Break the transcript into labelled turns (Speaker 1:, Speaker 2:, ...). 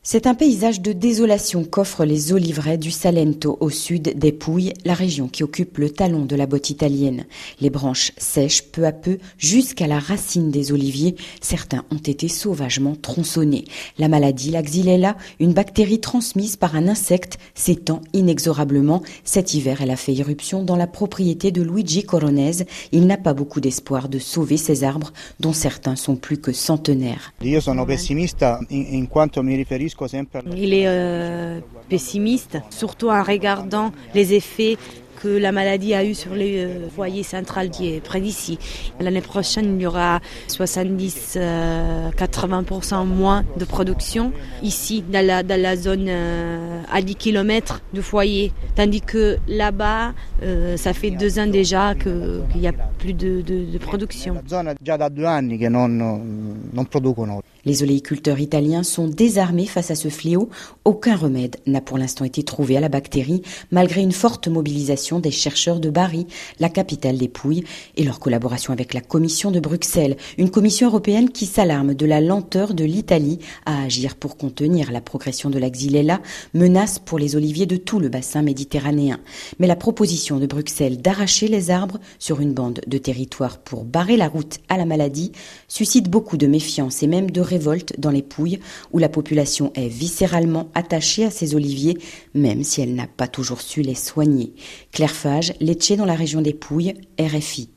Speaker 1: C'est un paysage de désolation qu'offrent les oliveraies du Salento au sud des Pouilles, la région qui occupe le talon de la botte italienne. Les branches sèchent peu à peu jusqu'à la racine des oliviers. Certains ont été sauvagement tronçonnés. La maladie, la Xylella, une bactérie transmise par un insecte, s'étend inexorablement. Cet hiver, elle a fait irruption dans la propriété de Luigi Coronese. Il n'a pas beaucoup d'espoir de sauver ces arbres, dont certains sont plus que centenaires.
Speaker 2: Io sono pessimista in quanto mi riferisco.
Speaker 3: Il est pessimiste, surtout en regardant les effets que la maladie a eu sur les foyers centrales qui est près d'ici. L'année prochaine, il y aura 70-80% moins de production ici, dans la zone à 10 km du foyer. Tandis que là-bas, ça fait 2 ans déjà qu'il n'y a plus de production.
Speaker 1: Les oléiculteurs italiens sont désarmés face à ce fléau. Aucun remède n'a pour l'instant été trouvé à la bactérie, malgré une forte mobilisation des chercheurs de Bari, la capitale des Pouilles, et leur collaboration avec la Commission de Bruxelles, une commission européenne qui s'alarme de la lenteur de l'Italie à agir pour contenir la progression de la Xylella, menace pour les oliviers de tout le bassin méditerranéen. Mais la proposition de Bruxelles d'arracher les arbres sur une bande de territoire pour barrer la route à la maladie suscite beaucoup de méfiance et même de révolte dans les Pouilles, où la population est viscéralement attachée à ces oliviers, même si elle n'a pas toujours su les soigner. Claire Fage, Lecce dans la région des Pouilles, RFI.